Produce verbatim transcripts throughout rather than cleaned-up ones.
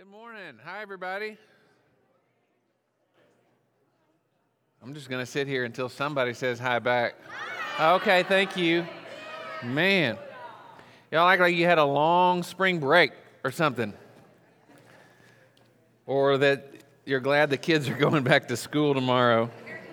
Good morning. Hi, everybody. I'm just going to sit here until somebody says hi back. Okay, thank you. Man, y'all act like you had a long spring break or something. Or that you're glad the kids are going back to school tomorrow.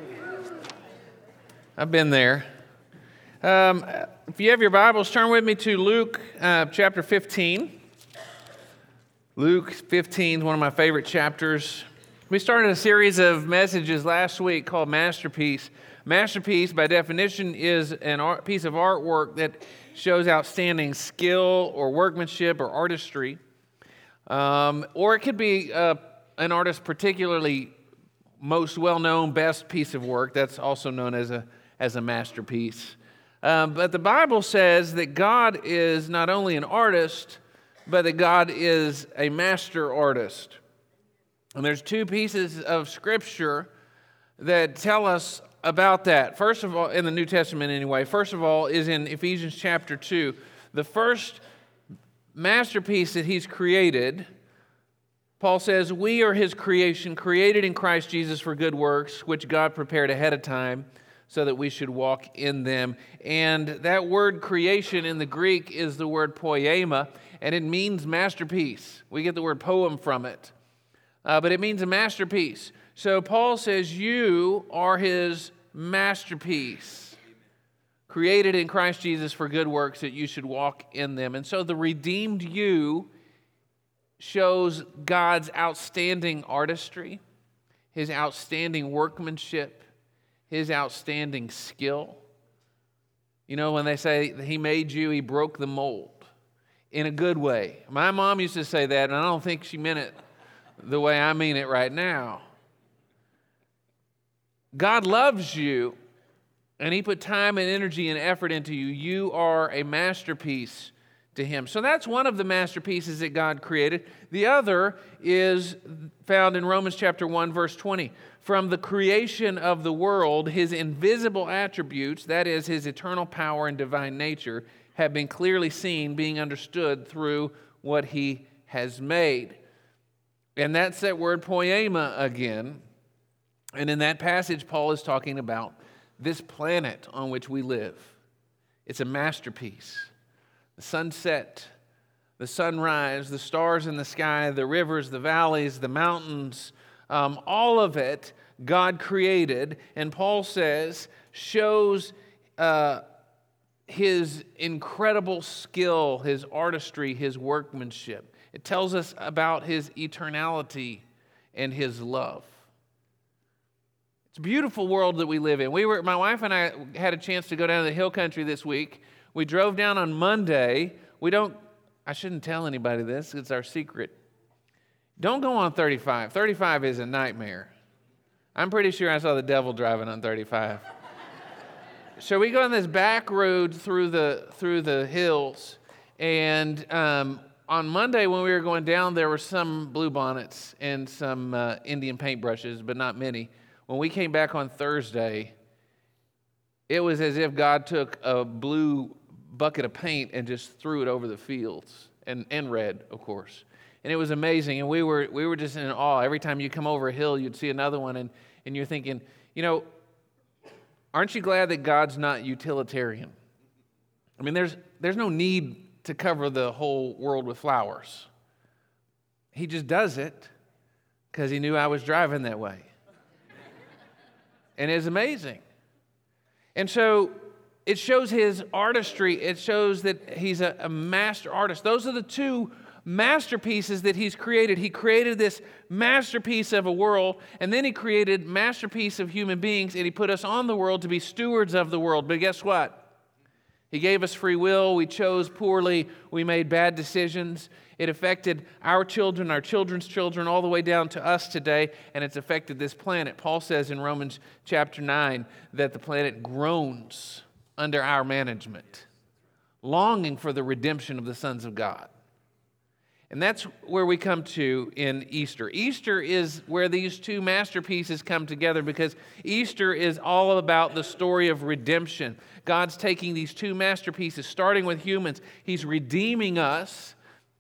I've been there. Um, if you have your Bibles, turn with me to Luke uh, chapter fifteen. Luke fifteen is one of my favorite chapters. We started a series of messages last week called Masterpiece. Masterpiece, by definition, is an art, piece of artwork that shows outstanding skill or workmanship or artistry. Um, or it could be uh, an artist's particularly most well-known, best piece of work. That's also known as a, as a masterpiece. Um, but the Bible says that God is not only an artist, but that God is a master artist. And there's two pieces of Scripture that tell us about that. First of all, in the New Testament anyway, first of all is in Ephesians chapter two. The first masterpiece that he's created, Paul says, we are his creation, created in Christ Jesus for good works, which God prepared ahead of time so that we should walk in them. And that word creation in the Greek is the word poema, and it means masterpiece. We get the word poem from it. Uh, but it means a masterpiece. So Paul says you are his masterpiece, created in Christ Jesus for good works that you should walk in them. And so the redeemed you shows God's outstanding artistry, his outstanding workmanship, his outstanding skill. You know, when they say that he made you, he broke the mold in a good way. My mom used to say that, and I don't think she meant it the way I mean it right now. God loves you, and he put time and energy and effort into you. You are a masterpiece to him. So that's one of the masterpieces that God created. The other is found in Romans chapter one, verse twenty. From the creation of the world, his invisible attributes, that is, his eternal power and divine nature, have been clearly seen, being understood through what he has made. And that's that word poema again. And in that passage, Paul is talking about this planet on which we live. It's a masterpiece. The sunset, the sunrise, the stars in the sky, the rivers, the valleys, the mountains, um, all of it God created. And Paul says shows uh, his incredible skill, his artistry, his workmanship. It tells us about his eternality and his love. It's a beautiful world that we live in. We were, my wife and I had a chance to go down to the hill country this week. We drove down on Monday. We don't, I shouldn't tell anybody this. It's our secret. Don't go on thirty-five. thirty-five is a nightmare. I'm pretty sure I saw the devil driving on thirty-five. So we go on this back road through the through the hills, and um, on Monday when we were going down, there were some bluebonnets and some uh, Indian paintbrushes, but not many. When we came back on Thursday, it was as if God took a blue bucket of paint and just threw it over the fields, and, and red, of course. And it was amazing, and we were we were just in awe. Every time you come over a hill, you'd see another one, and, and you're thinking, you know, aren't you glad that God's not utilitarian? I mean, there's there's no need to cover the whole world with flowers. He just does it because he knew I was driving that way. And it's amazing. And so it shows his artistry. It shows that he's a, a master artist. Those are the two masterpieces that he's created. He created this masterpiece of a world, and then he created masterpiece of human beings, and he put us on the world to be stewards of the world. But guess what? He gave us free will. We chose poorly. We made bad decisions. It affected our children, our children's children, all the way down to us today, and it's affected this planet. Paul says in Romans chapter nine that the planet groans under our management, longing for the redemption of the sons of God. And that's where we come to in Easter. Easter is where these two masterpieces come together, because Easter is all about the story of redemption. God's taking these two masterpieces, starting with humans. He's redeeming us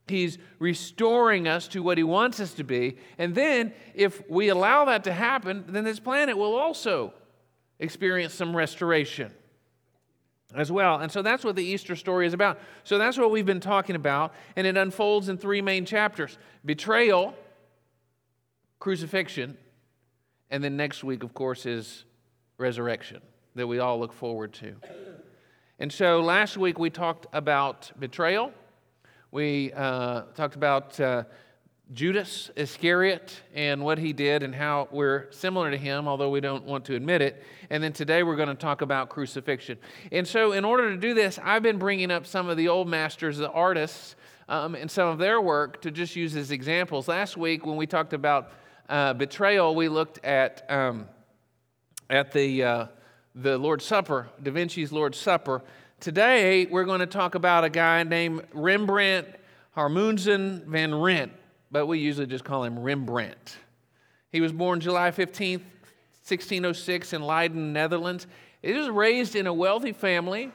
He's restoring us to what he wants us to be. And then if we allow that to happen, then this planet will also experience some restoration as well. And so that's what the Easter story is about. So that's what we've been talking about. And it unfolds in three main chapters: betrayal, crucifixion, and then next week, of course, is resurrection that we all look forward to. And so last week we talked about betrayal. We uh, talked about uh, Judas Iscariot and what he did and how we're similar to him, although we don't want to admit it. And then today we're going to talk about crucifixion. And so in order to do this, I've been bringing up some of the old masters, the artists, um, and some of their work to just use as examples. Last week when we talked about uh, betrayal, we looked at um, at the uh, the Lord's Supper, Da Vinci's Lord's Supper. Today, we're going to talk about a guy named Rembrandt Harmuysen van Rijn, but we usually just call him Rembrandt. He was born July fifteenth, sixteen oh six in Leiden, Netherlands. He was raised in a wealthy family.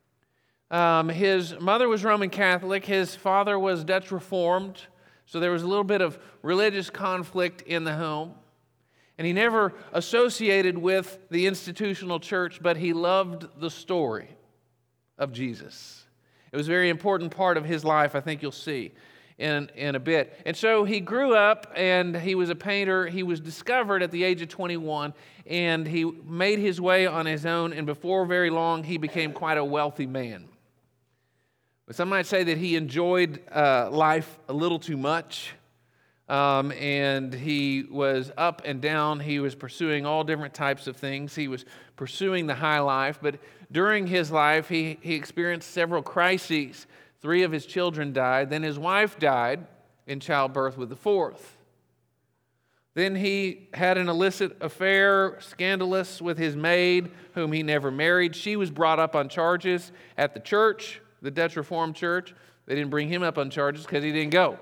Um, his mother was Roman Catholic. His father was Dutch Reformed, so there was a little bit of religious conflict in the home. And he never associated with the institutional church, but he loved the story of Jesus. It was a very important part of his life, I think you'll see in, in a bit. And so he grew up and he was a painter. He was discovered at the age of twenty-one and he made his way on his own, and before very long he became quite a wealthy man. But some might say that he enjoyed uh, life a little too much. Um, and he was up and down. He was pursuing all different types of things. He was pursuing the high life, but during his life, he, he experienced several crises. Three of his children died. Then his wife died in childbirth with the fourth. Then he had an illicit affair, scandalous, with his maid, whom he never married. She was brought up on charges at the church, the Dutch Reformed Church. They didn't bring him up on charges because he didn't go.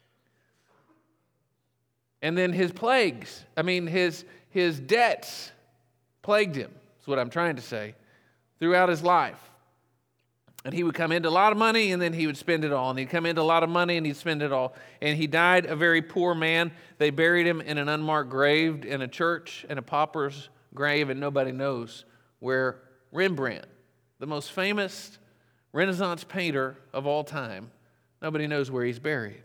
And then his plagues, I mean, his, his debts plagued him, is what I'm trying to say, throughout his life. And he would come into a lot of money, and then he would spend it all. And he'd come into a lot of money, and he'd spend it all. And he died a very poor man. They buried him in an unmarked grave in a church, in a pauper's grave, and nobody knows where Rembrandt, the most famous Renaissance painter of all time, nobody knows where he's buried.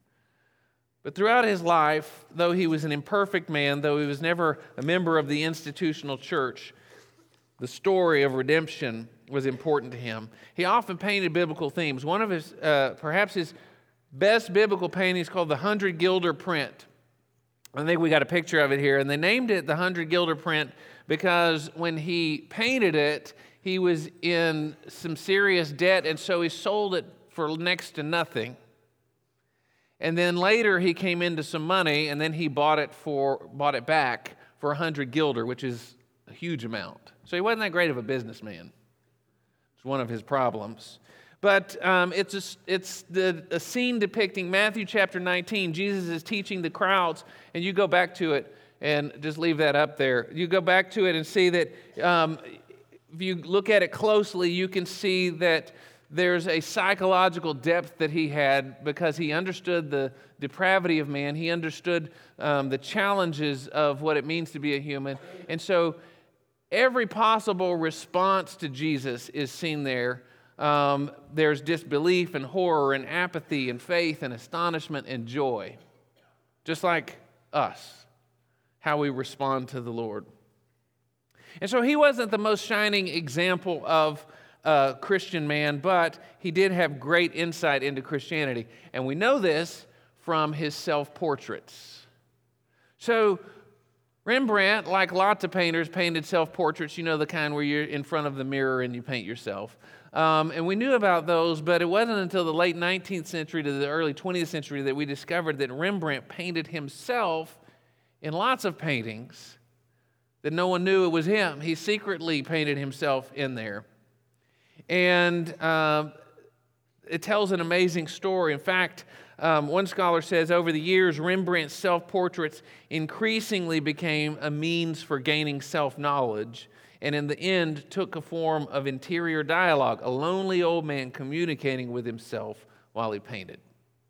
But throughout his life, though he was an imperfect man, though he was never a member of the institutional church, the story of redemption was important to him. He often painted biblical themes. One of his, uh, perhaps his best biblical painting is called the Hundred Guilder Print. I think we got a picture of it here. And they named it the Hundred Guilder Print because when he painted it, he was in some serious debt, and so he sold it for next to nothing. And then later he came into some money, and then he bought it for bought it back for a hundred guilder, which is a huge amount. So he wasn't that great of a businessman. It's one of his problems. But um, it's a, it's the a scene depicting Matthew chapter nineteen. Jesus is teaching the crowds, and you go back to it and just leave that up there. You go back to it and see that um, if you look at it closely, you can see that there's a psychological depth that he had because he understood the depravity of man. He understood um, the challenges of what it means to be a human. And so every possible response to Jesus is seen there. Um, there's disbelief and horror and apathy and faith and astonishment and joy, just like us, how we respond to the Lord. And so he wasn't the most shining example of Uh, Christian man, but he did have great insight into Christianity. And we know this from his self-portraits. So Rembrandt, like lots of painters, painted self-portraits, you know, the kind where you're in front of the mirror and you paint yourself. Um, and we knew about those, but it wasn't until the late nineteenth century to the early twentieth century that we discovered that Rembrandt painted himself in lots of paintings that no one knew it was him. He secretly painted himself in there. And uh, it tells an amazing story. In fact, um, one scholar says, over the years, Rembrandt's self-portraits increasingly became a means for gaining self-knowledge, and in the end took a form of interior dialogue, a lonely old man communicating with himself while he painted.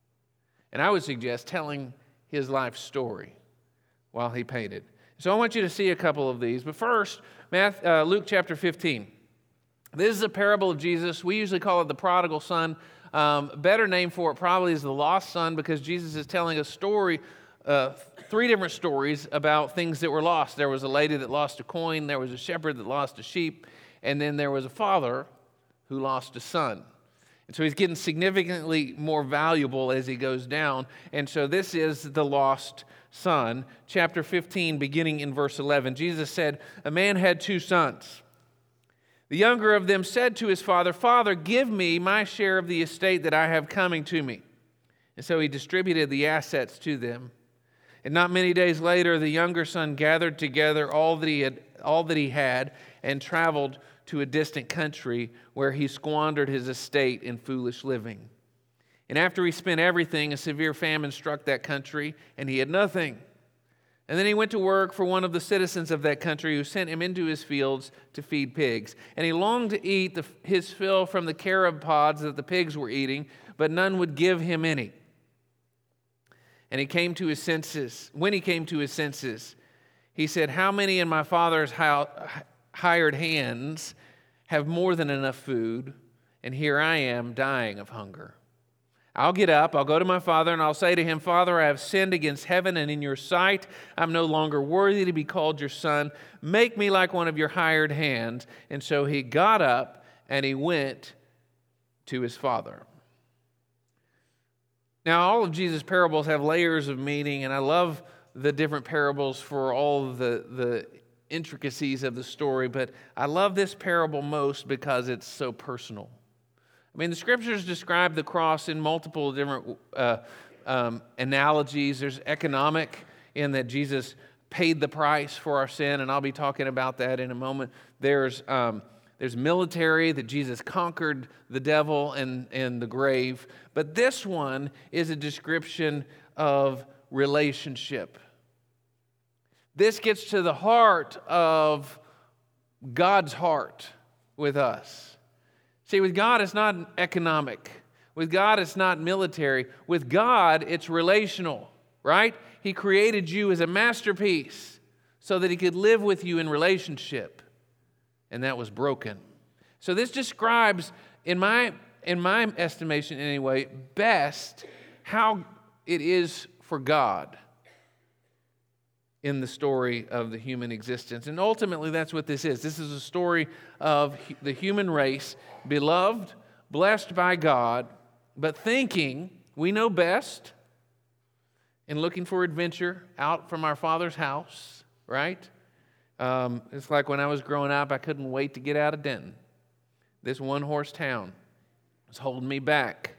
And I would suggest telling his life story while he painted. So I want you to see a couple of these. But first, Matthew, uh, Luke chapter fifteen. This is a parable of Jesus. We usually call it the prodigal son. Um, a better name for it probably is the lost son, because Jesus is telling a story, uh, three different stories about things that were lost. There was a lady that lost a coin, there was a shepherd that lost a sheep, and then there was a father who lost a son. And so he's getting significantly more valuable as he goes down. And so this is the lost son. Chapter fifteen, beginning in verse eleven. Jesus said, "A man had two sons. The younger of them said to his father, 'Father, give me my share of the estate that I have coming to me.' And so he distributed the assets to them. And not many days later, the younger son gathered together all that he had, all that he had and traveled to a distant country where he squandered his estate in foolish living. And after he spent everything, a severe famine struck that country, and he had nothing. And then he went to work for one of the citizens of that country, who sent him into his fields to feed pigs. And he longed to eat the, his fill from the carob pods that the pigs were eating, but none would give him any. And he came to his senses. When he came to his senses, he said, 'How many in my father's hired hands have more than enough food, and here I am dying of hunger? I'll get up, I'll go to my father, and I'll say to him, Father, I have sinned against heaven and in your sight. I'm no longer worthy to be called your son. Make me like one of your hired hands.' And so he got up and he went to his father." Now, all of Jesus' parables have layers of meaning, and I love the different parables for all of the, the intricacies of the story, but I love this parable most because it's so personal. I mean, the scriptures describe the cross in multiple different uh, um, analogies. There's economic, in that Jesus paid the price for our sin, and I'll be talking about that in a moment. There's um, there's military, that Jesus conquered the devil and, and the grave. But this one is a description of relationship. This gets to the heart of God's heart with us. See, with God, it's not economic. With God, it's not military. With God, it's relational, right? He created you as a masterpiece so that he could live with you in relationship. And that was broken. So this describes, in my, in my estimation anyway, best how it is for God in the story of the human existence. And ultimately, that's what this is. This is a story of the human race, beloved, blessed by God, but thinking we know best and looking for adventure out from our Father's house, right? Um, it's like when I was growing up, I couldn't wait to get out of Denton. This one-horse town was holding me back.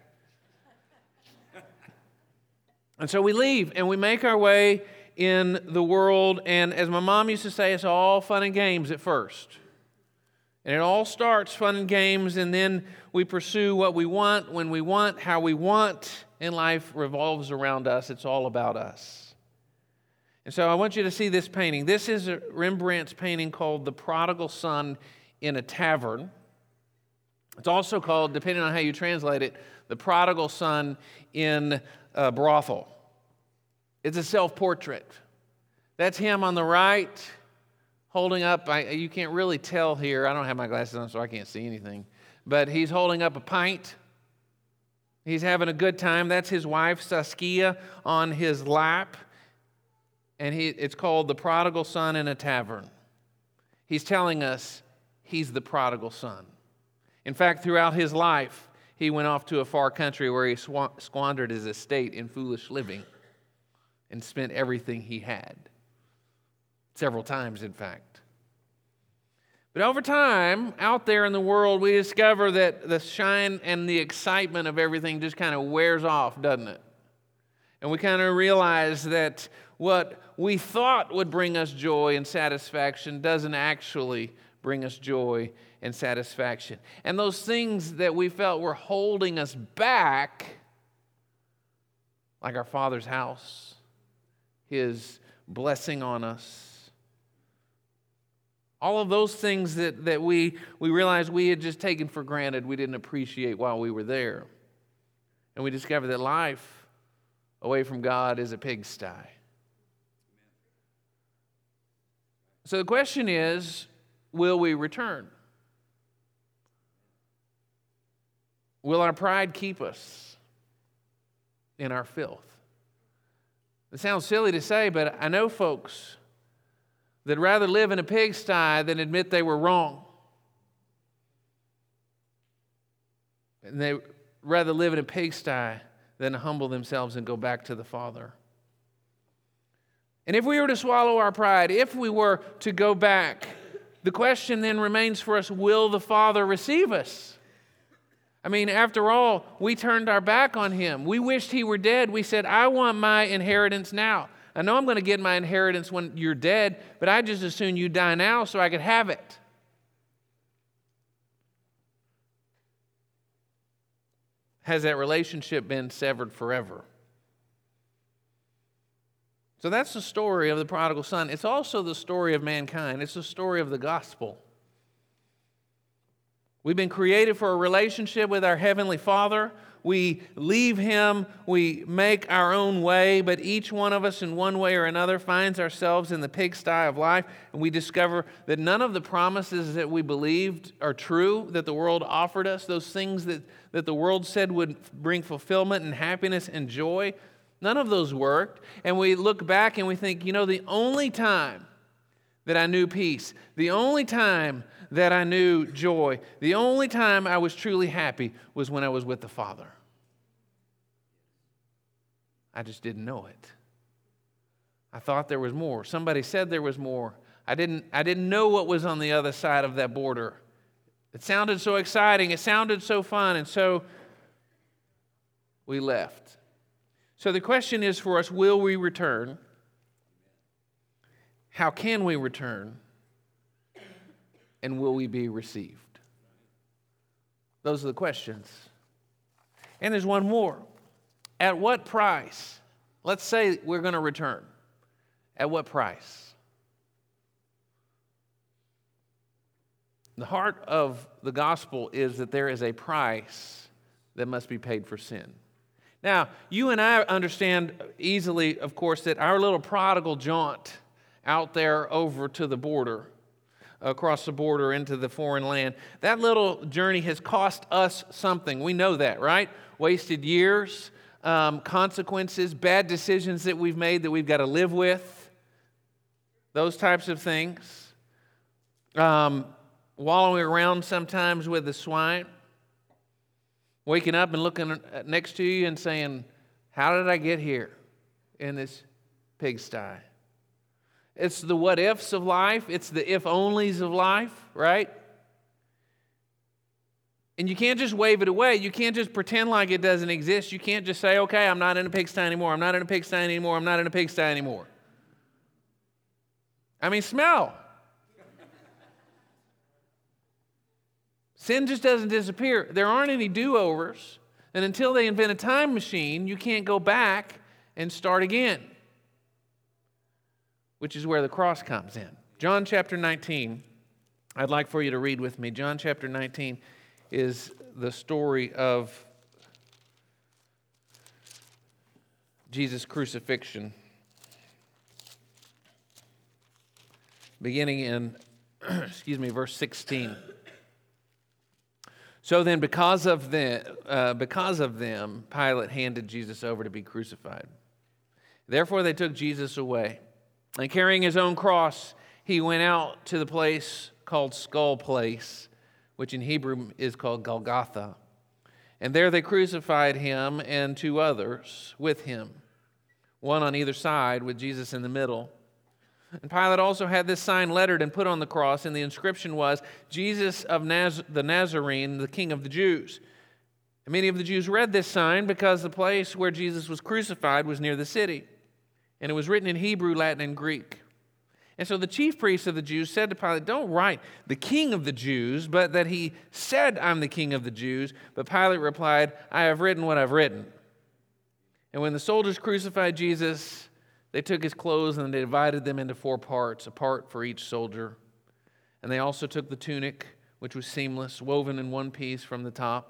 And so we leave, and we make our way in the world, and as my mom used to say, it's all fun and games at first. And it all starts fun and games, and then we pursue what we want, when we want, how we want, and life revolves around us. It's all about us. And so I want you to see this painting. This is a Rembrandt's painting called The Prodigal Son in a Tavern. It's also called, depending on how you translate it, The Prodigal Son in a Brothel. It's a self-portrait. That's him on the right, holding up, I, you can't really tell here. I don't have my glasses on, so I can't see anything. But he's holding up a pint. He's having a good time. That's his wife, Saskia, on his lap. And he, it's called The Prodigal Son in a Tavern. He's telling us he's the prodigal son. In fact, throughout his life, he went off to a far country where he squandered his estate in foolish living and spent everything he had. Several times, in fact. But over time, out there in the world, we discover that the shine and the excitement of everything just kind of wears off, doesn't it? And we kind of realize that what we thought would bring us joy and satisfaction doesn't actually bring us joy and satisfaction. And those things that we felt were holding us back, like our Father's house, His blessing on us, all of those things that, that we, we realized we had just taken for granted, we didn't appreciate while we were there. And we discovered that life away from God is a pigsty. So the question is, will we return? Will our pride keep us in our filth? It sounds silly to say, but I know folks that'd rather live in a pigsty than admit they were wrong. And they'd rather live in a pigsty than humble themselves and go back to the Father. And if we were to swallow our pride, if we were to go back, the question then remains for us, will the Father receive us? I mean, after all, we turned our back on him. We wished he were dead. We said, I want my inheritance now. I know I'm going to get my inheritance when you're dead, but I just as soon you die now so I could have it. Has that relationship been severed forever? So that's the story of the prodigal son. It's also the story of mankind. It's the story of the gospel. We've been created for a relationship with our Heavenly Father. We leave Him, we make our own way, but each one of us in one way or another finds ourselves in the pigsty of life, and we discover that none of the promises that we believed are true, that the world offered us, those things that, that the world said would bring fulfillment and happiness and joy, none of those worked. And we look back and we think, you know, the only time that I knew peace, the only time that I knew joy, the only time I was truly happy was when I was with the Father. I just didn't know it. I thought there was more. Somebody said there was more. I didn't, I didn't know what was on the other side of that border. It sounded so exciting. It sounded so fun. And so we left. So the question is for us, will we return? How can we return? And will we be received? Those are the questions. And there's one more. At what price? Let's say we're going to return. At what price? The heart of the gospel is that there is a price that must be paid for sin. Now, you and I understand easily, of course, that our little prodigal jaunt out there over to the border, across the border into the foreign land, that little journey has cost us something. We know that, right? Wasted years, um, consequences, bad decisions that we've made that we've got to live with, those types of things. Um, wallowing around sometimes with the swine, waking up and looking next to you and saying, how did I get here in this pigsty? It's the what ifs of life. It's the if onlys of life, right? And you can't just wave it away. You can't just pretend like it doesn't exist. You can't just say, okay, I'm not in a pigsty anymore. I'm not in a pigsty anymore. I'm not in a pigsty anymore. I mean, smell. Sin just doesn't disappear. There aren't any do-overs. And until they invent a time machine, you can't go back and start again, which is where the cross comes in. John chapter nineteen, I'd like for you to read with me. John chapter nineteen is the story of Jesus' crucifixion, beginning in, excuse me, verse sixteen. So then, because of them, uh, because of them, Pilate handed Jesus over to be crucified. Therefore, they took Jesus away. And carrying his own cross, he went out to the place called Skull Place, which in Hebrew is called Golgotha. And there they crucified him and two others with him, one on either side with Jesus in the middle. And Pilate also had this sign lettered and put on the cross, and the inscription was, Jesus of Naz- the Nazarene, the King of the Jews. And many of the Jews read this sign because the place where Jesus was crucified was near the city. And it was written in Hebrew, Latin, and Greek. And so the chief priests of the Jews said to Pilate, don't write the King of the Jews, but that he said, I'm the King of the Jews. But Pilate replied, I have written what I've written. And when the soldiers crucified Jesus, they took his clothes and they divided them into four parts, a part for each soldier. And they also took the tunic, which was seamless, woven in one piece from the top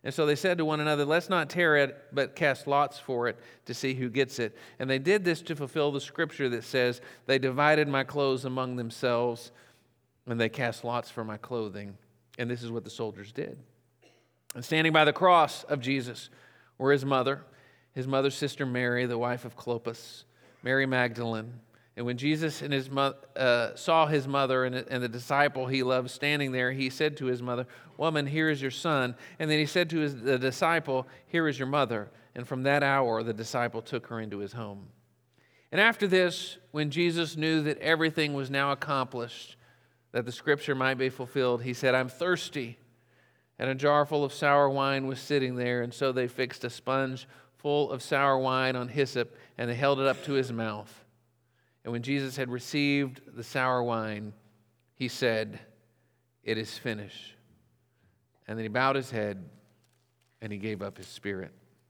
And so they said to one another, let's not tear it, but cast lots for it to see who gets it. And they did this to fulfill the scripture that says, they divided my clothes among themselves, and they cast lots for my clothing. And this is what the soldiers did. And standing by the cross of Jesus were his mother, his mother's sister Mary, the wife of Clopas, Mary Magdalene. And when Jesus and his mo- uh, saw his mother and, and the disciple he loved standing there, he said to his mother, woman, here is your son. And then he said to his, the disciple, here is your mother. And from that hour, the disciple took her into his home. And after this, when Jesus knew that everything was now accomplished, that the scripture might be fulfilled, he said, I'm thirsty. And a jar full of sour wine was sitting there. And so they fixed a sponge full of sour wine on hyssop, and they held it up to his mouth. And when Jesus had received the sour wine, he said, it is finished. And then he bowed his head and he gave up his spirit.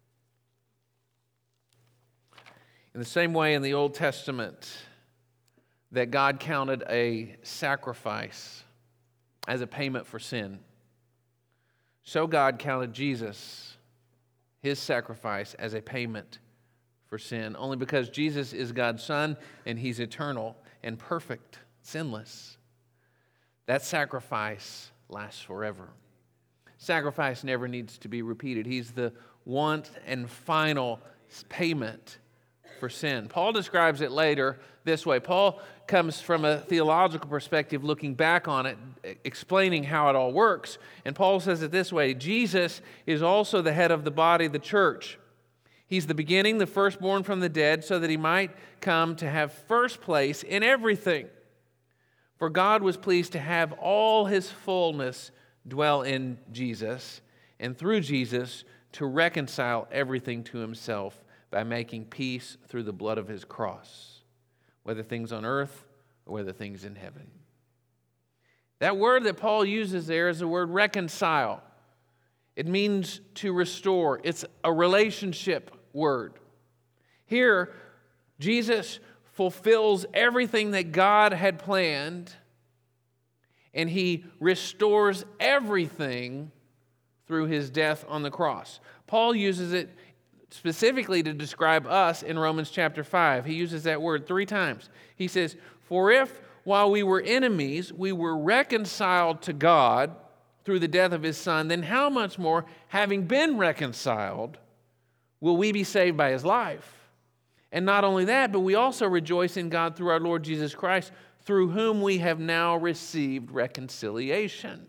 In the same way in the Old Testament that God counted a sacrifice as a payment for sin, so God counted Jesus, his sacrifice, as a payment for sin, only because Jesus is God's Son and he's eternal and perfect, sinless. That sacrifice lasts forever. Sacrifice never needs to be repeated. He's the one and final payment for sin. Paul describes it later this way. Paul comes from a theological perspective, looking back on it, explaining how it all works. And Paul says it this way: Jesus is also the head of the body, the church. He's the beginning, the firstborn from the dead, so that he might come to have first place in everything. For God was pleased to have all his fullness dwell in Jesus, and through Jesus to reconcile everything to himself by making peace through the blood of his cross, whether things on earth or whether things in heaven. That word that Paul uses there is the word reconcile. It means to restore. It's a relationship word. Here, Jesus fulfills everything that God had planned, and he restores everything through his death on the cross. Paul uses it specifically to describe us in Romans chapter five. He uses that word three times. He says, for if while we were enemies, we were reconciled to God through the death of his Son, then how much more, having been reconciled, will we be saved by his life? And not only that, but we also rejoice in God through our Lord Jesus Christ, through whom we have now received reconciliation.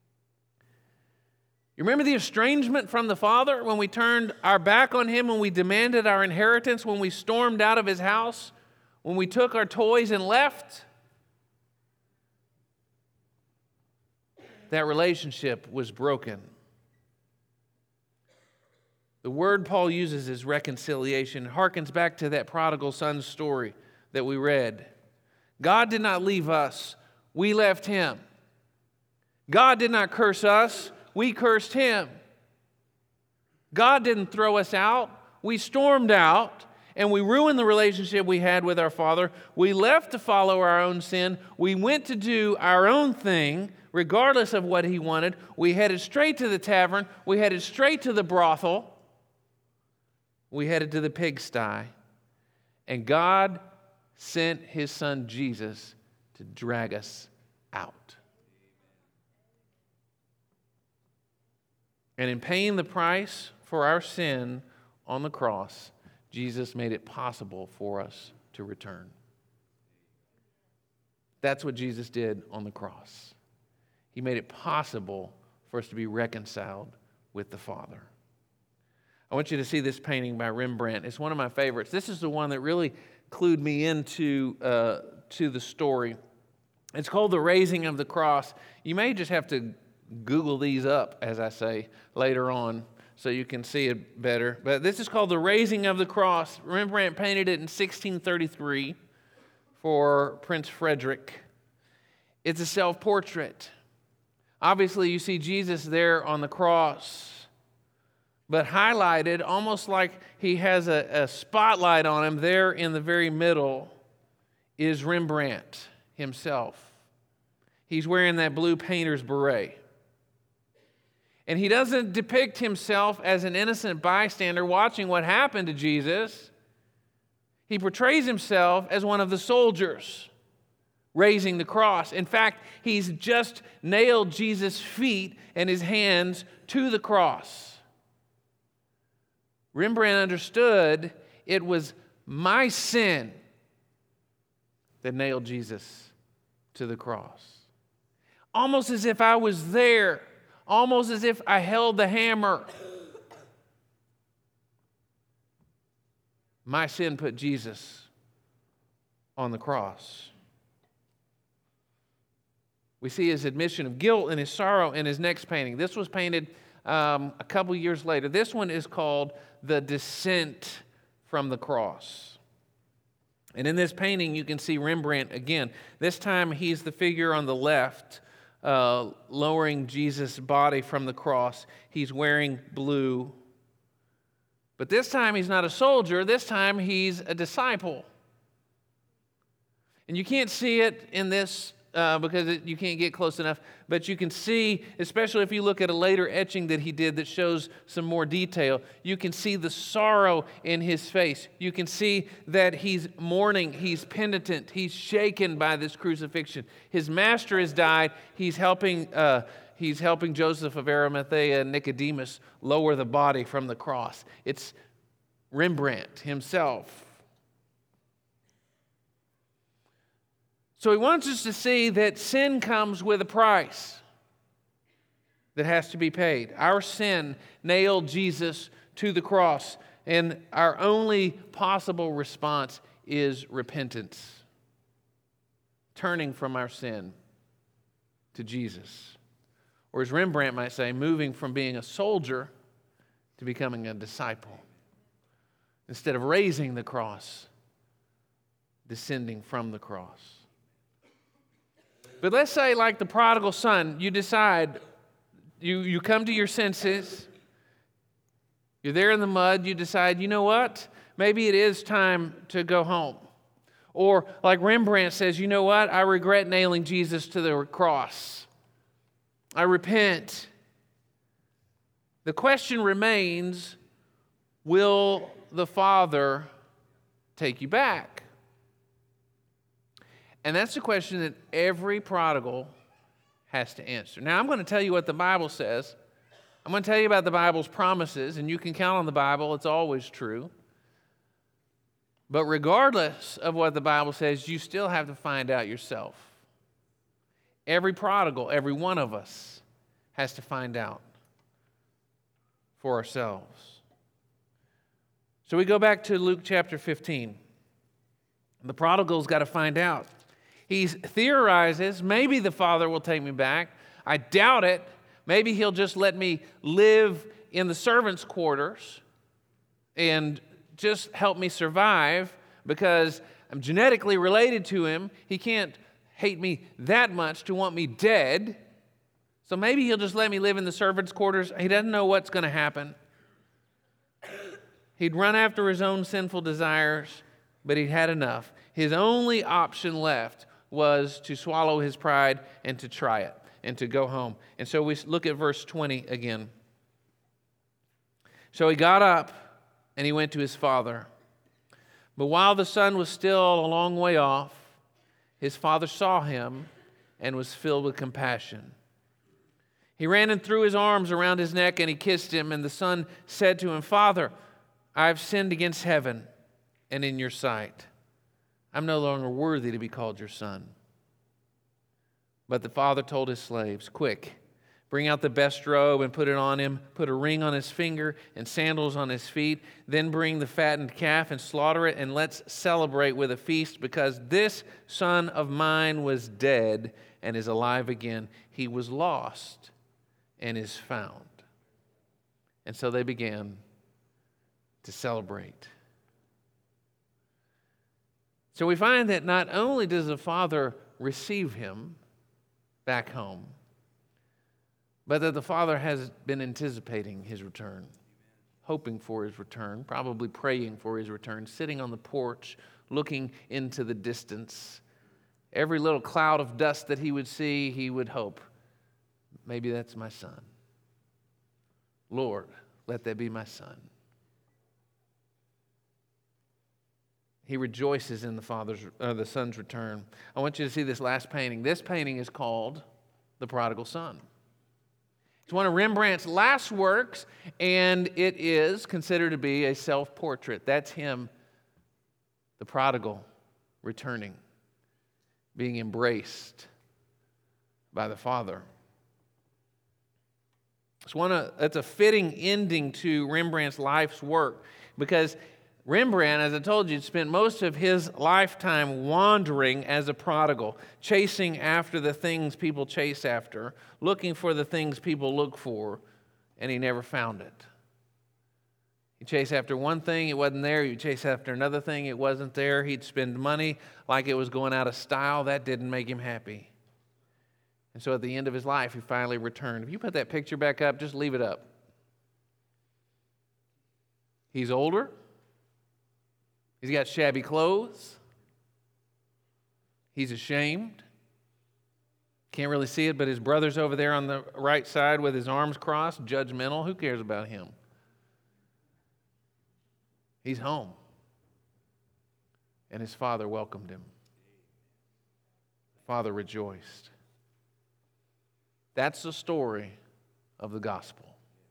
You remember the estrangement from the Father when we turned our back on him, when we demanded our inheritance, when we stormed out of his house, when we took our toys and left? That relationship was broken. The word Paul uses is reconciliation. It harkens back to that prodigal son story that we read. God did not leave us. We left him. God did not curse us. We cursed him. God didn't throw us out. We stormed out, and we ruined the relationship we had with our Father. We left to follow our own sin. We went to do our own thing, regardless of what he wanted. We headed straight to the tavern. We headed straight to the brothel. We headed to the pigsty. And God sent his Son Jesus to drag us out. And in paying the price for our sin on the cross, Jesus made it possible for us to return. That's what Jesus did on the cross. He made it possible for us to be reconciled with the Father. I want you to see this painting by Rembrandt. It's one of my favorites. This is the one that really clued me into uh, to the story. It's called The Raising of the Cross. You may just have to Google these up, as I say, later on, so you can see it better. But this is called The Raising of the Cross. Rembrandt painted it in sixteen thirty-three for Prince Frederick. It's a self-portrait. Obviously, you see Jesus there on the cross, but highlighted almost like he has a, a spotlight on him there in the very middle is Rembrandt himself. He's wearing that blue painter's beret. And he doesn't depict himself as an innocent bystander watching what happened to Jesus. He portrays himself as one of the soldiers raising the cross. In fact, he's just nailed Jesus' feet and his hands to the cross. Rembrandt understood it was my sin that nailed Jesus to the cross. Almost as if I was there, almost as if I held the hammer. My sin put Jesus on the cross. We see his admission of guilt and his sorrow in his next painting. This was painted um, a couple years later. This one is called The Descent from the Cross. And in this painting, you can see Rembrandt again. This time, he's the figure on the left, uh, lowering Jesus' body from the cross. He's wearing blue. But this time, he's not a soldier. This time, he's a disciple. And you can't see it in this uh, because it, you can't get close enough. But you can see, especially if you look at a later etching that he did that shows some more detail, you can see the sorrow in his face. You can see that he's mourning, he's penitent, he's shaken by this crucifixion. His master has died. He's helping, uh, he's helping Joseph of Arimathea and Nicodemus lower the body from the cross. It's Rembrandt himself. So he wants us to see that sin comes with a price that has to be paid. Our sin nailed Jesus to the cross, and our only possible response is repentance, turning from our sin to Jesus. Or as Rembrandt might say, moving from being a soldier to becoming a disciple. Instead of raising the cross, descending from the cross. But let's say, like the prodigal son, you decide, you, you come to your senses, you're there in the mud, you decide, you know what? Maybe it is time to go home. Or like Rembrandt says, you know what? I regret nailing Jesus to the cross. I repent. The question remains, will the Father take you back? And that's the question that every prodigal has to answer. Now, I'm going to tell you what the Bible says. I'm going to tell you about the Bible's promises, and you can count on the Bible. It's always true. But regardless of what the Bible says, you still have to find out yourself. Every prodigal, every one of us, has to find out for ourselves. So we go back to Luke chapter fifteen. The prodigal's got to find out. He theorizes, maybe the Father will take me back. I doubt it. Maybe he'll just let me live in the servants' quarters and just help me survive because I'm genetically related to him. He can't hate me that much to want me dead. So maybe he'll just let me live in the servants' quarters. He doesn't know what's going to happen. He'd run after his own sinful desires, but he'd had enough. His only option left was to swallow his pride and to try it and to go home. And so we look at verse twenty again. So he got up and he went to his father. But while the son was still a long way off, his father saw him and was filled with compassion. He ran and threw his arms around his neck and he kissed him. And the son said to him, "Father, I have sinned against heaven and in your sight. I'm no longer worthy to be called your son." But the father told his slaves, "Quick, bring out the best robe and put it on him. Put a ring on his finger and sandals on his feet. Then bring the fattened calf and slaughter it, and let's celebrate with a feast, because this son of mine was dead and is alive again. He was lost and is found." And so they began to celebrate. So we find that not only does the father receive him back home, but that the father has been anticipating his return, hoping for his return, probably praying for his return, sitting on the porch, looking into the distance. Every little cloud of dust that he would see, he would hope, maybe that's my son. Lord, let that be my son. He rejoices in the father's, uh, the son's return. I want you to see this last painting. This painting is called The Prodigal Son. It's one of Rembrandt's last works, and it is considered to be a self-portrait. That's him, the prodigal, returning, being embraced by the Father. It's one of, it's a fitting ending to Rembrandt's life's work, because Rembrandt, as I told you, spent most of his lifetime wandering as a prodigal, chasing after the things people chase after, looking for the things people look for, and he never found it. He'd chase after one thing, it wasn't there. He'd chase after another thing, it wasn't there. He'd spend money like it was going out of style. That didn't make him happy. And so at the end of his life, he finally returned. If you put that picture back up, just leave it up. He's older. He's got shabby clothes. He's ashamed. Can't really see it, but his brother's over there on the right side with his arms crossed, judgmental. Who cares about him? He's home. And his father welcomed him. The father rejoiced. That's the story of the gospel.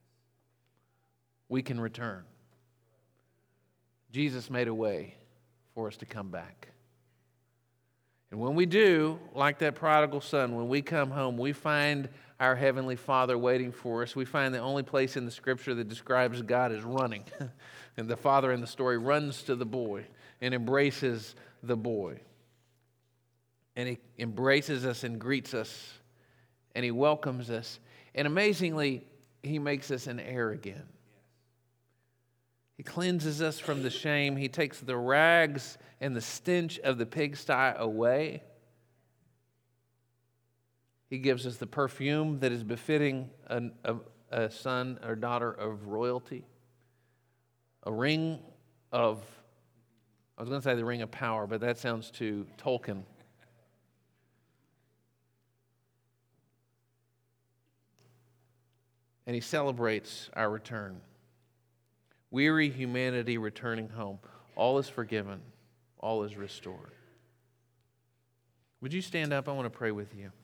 We can return. Jesus made a way for us to come back. And when we do, like that prodigal son, when we come home, we find our Heavenly Father waiting for us. We find the only place in the Scripture that describes God as running. And the father in the story runs to the boy and embraces the boy. And he embraces us and greets us. And he welcomes us. And amazingly, he makes us an heir again. He cleanses us from the shame. He takes the rags and the stench of the pigsty away. He gives us the perfume that is befitting a, a, a son or daughter of royalty. A ring of, I was going to say the ring of power, but that sounds too Tolkien. And he celebrates our return. Weary humanity returning home. All is forgiven. All is restored. Would you stand up? I want to pray with you.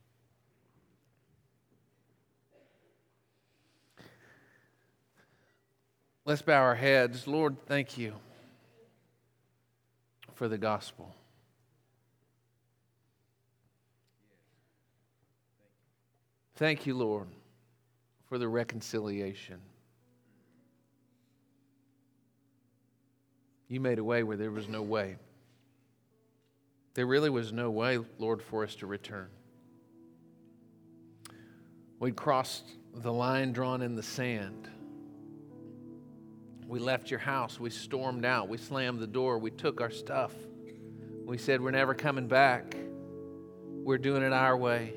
Let's bow our heads. Lord, thank you for the gospel. Thank you, Lord, for the reconciliation. You made a way where there was no way. There really was no way, Lord, for us to return. We'd crossed the line drawn in the sand. We left your house. We stormed out. We slammed the door. We took our stuff. We said, we're never coming back. We're doing it our way.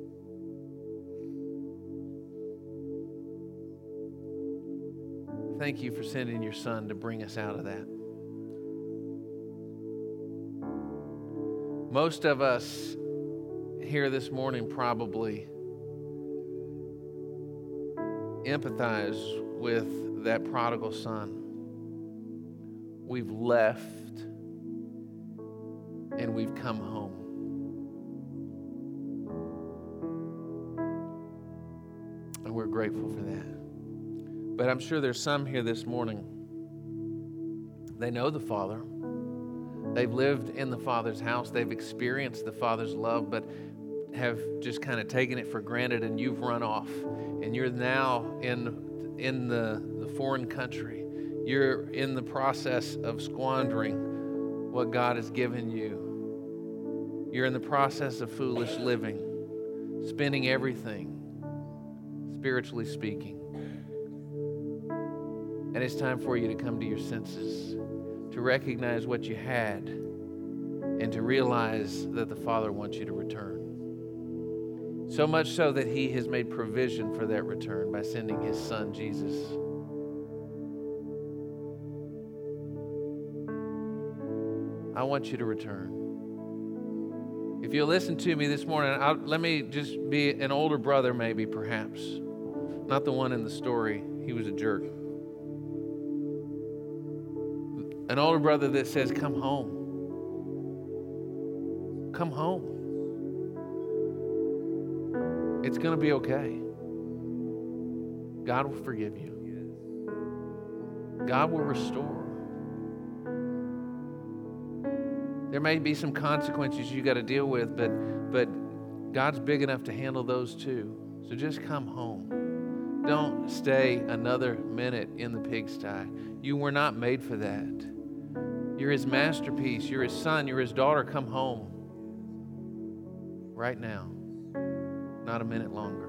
Thank you for sending your son to bring us out of that. Most of us here this morning probably empathize with that prodigal son. We've left and we've come home. And we're grateful for that. But I'm sure there's some here this morning, they know the Father. They've lived in the Father's house. They've experienced the Father's love, but have just kind of taken it for granted, and you've run off. And you're now in, in the, the foreign country. You're in the process of squandering what God has given you. You're in the process of foolish living, spending everything, spiritually speaking. And it's time for you to come to your senses, to recognize what you had, and to realize that the Father wants you to return. So much so that He has made provision for that return by sending His Son, Jesus. I want you to return. If you'll listen to me this morning, I'll, let me just be an older brother maybe, perhaps. Not the one in the story he was a jerk. An older brother that says, come home. Come home. It's going to be okay. God will forgive you. God will restore. There may be some consequences you got to deal with, but but God's big enough to handle those too. So just come home. Don't stay another minute in the pigsty. You were not made for that. You're his masterpiece. You're his son. You're his daughter. Come home. Right now. Not a minute longer.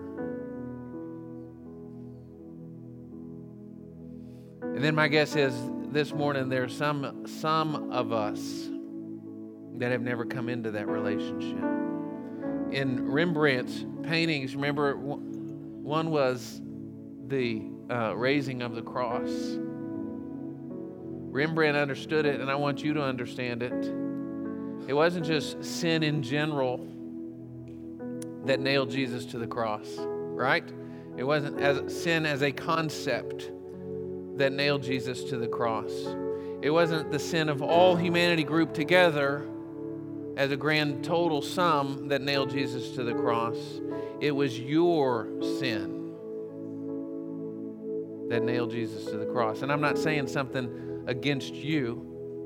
And then my guess is this morning there's some, some of us that have never come into that relationship. In Rembrandt's paintings, remember, one was the uh, raising of the cross. Rembrandt understood it, and I want you to understand it. It wasn't just sin in general that nailed Jesus to the cross, right? It wasn't as sin as a concept that nailed Jesus to the cross. It wasn't the sin of all humanity grouped together as a grand total sum that nailed Jesus to the cross. It was your sin that nailed Jesus to the cross. And I'm not saying something against you.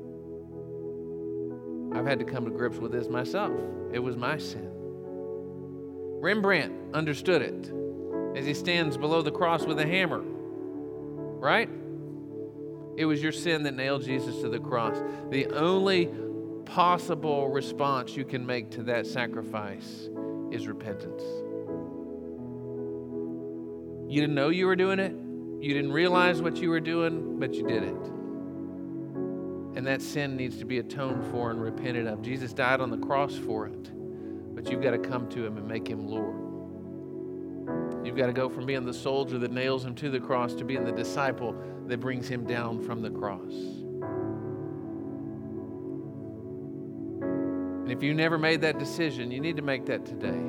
I've had to come to grips with this myself. It was my sin. Rembrandt understood it as he stands below the cross with a hammer, right? It was your sin that nailed Jesus to the cross. The only possible response you can make to that sacrifice is repentance. You didn't know you were doing it. You didn't realize what you were doing, but you did it. And that sin needs to be atoned for and repented of. Jesus died on the cross for it, but you've got to come to him and make him Lord. You've got to go from being the soldier that nails him to the cross to being the disciple that brings him down from the cross. And if you never made that decision, you need to make that today.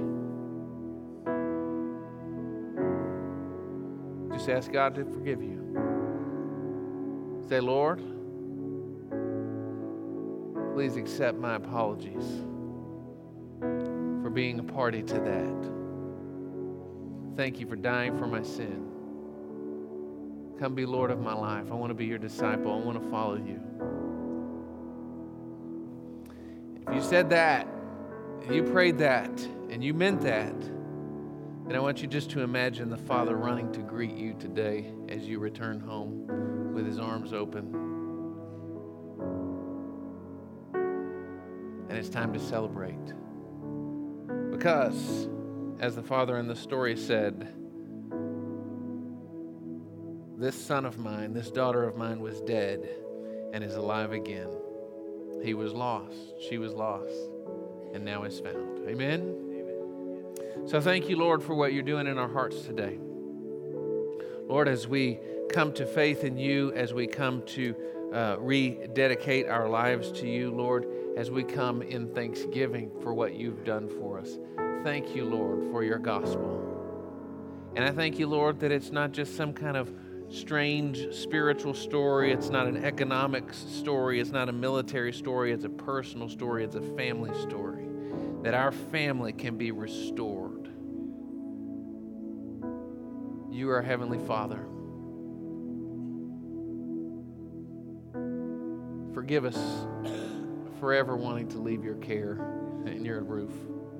Just ask God to forgive you. Say, Lord, please accept my apologies for being a party to that. Thank you for dying for my sin. Come be Lord of my life. I want to be your disciple. I want to follow you. If you said that, and you prayed that, and you meant that, then I want you just to imagine the Father running to greet you today as you return home with his arms open. And it's time to celebrate. Because, as the father in the story said, this son of mine, this daughter of mine was dead and is alive again. He was lost, she was lost, and now is found. Amen? So thank you, Lord, for what you're doing in our hearts today. Lord, as we come to faith in you, as we come to uh, rededicate our lives to you, Lord, as we come in thanksgiving for what you've done for us. Thank you, Lord, for your gospel. And I thank you, Lord, that it's not just some kind of strange spiritual story. It's not an economic story. It's not a military story. It's a personal story. It's a family story. That our family can be restored. You are Heavenly Father. Forgive us forever wanting to leave your care and your roof.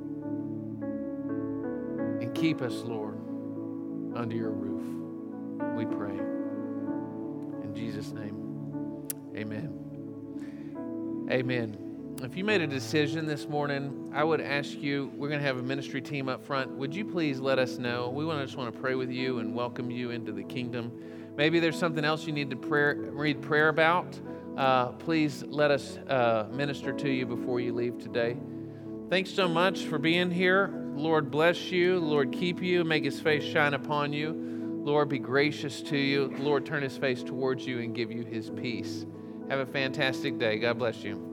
And keep us, Lord, under your roof. We pray. In Jesus' name, amen. Amen. If you made a decision this morning, I would ask you, we're going to have a ministry team up front. Would you please let us know? We want to just want to pray with you and welcome you into the kingdom. Maybe there's something else you need to prayer, read prayer about. Uh, please let us uh, minister to you before you leave today. Thanks so much for being here. Lord bless you. Lord keep you. Make his face shine upon you. Lord be gracious to you. Lord turn his face towards you and give you his peace. Have a fantastic day. God bless you.